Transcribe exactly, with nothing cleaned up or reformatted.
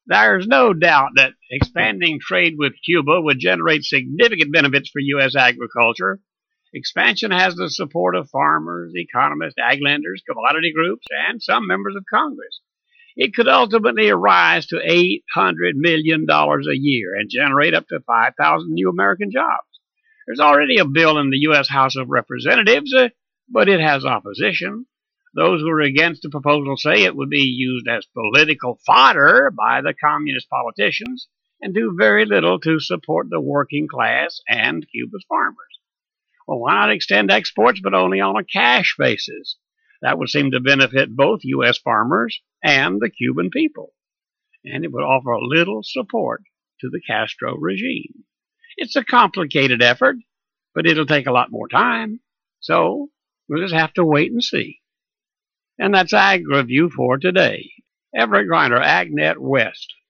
There's no doubt that expanding trade with Cuba would generate significant benefits for U S agriculture. Expansion has the support of farmers, economists, ag lenders, commodity groups, and some members of Congress. It could ultimately rise to eight hundred million dollars a year and generate up to five thousand new American jobs. There's already a bill in the U S House of Representatives, uh, but it has opposition. Those who are against the proposal say it would be used as political fodder by the communist politicians and do very little to support the working class and Cuba's farmers. Well, why not extend exports, but only on a cash basis? That would seem to benefit both U S farmers and the Cuban people, and it would offer little support to the Castro regime. It's a complicated effort, but it'll take a lot more time, so we'll just have to wait and see. And that's Ag Review for today. Everett Griner, AgNet West.